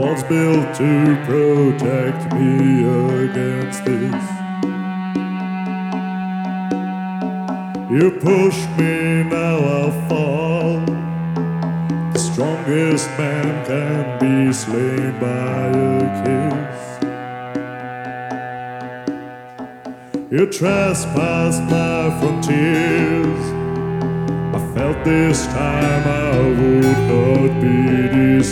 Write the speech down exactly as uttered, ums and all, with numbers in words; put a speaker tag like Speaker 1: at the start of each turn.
Speaker 1: walls built to protect me against this. You pushed me, now I'll fall. The strongest man can be slain by a kiss. You trespassed my frontiers. I felt this time I would not be deceived.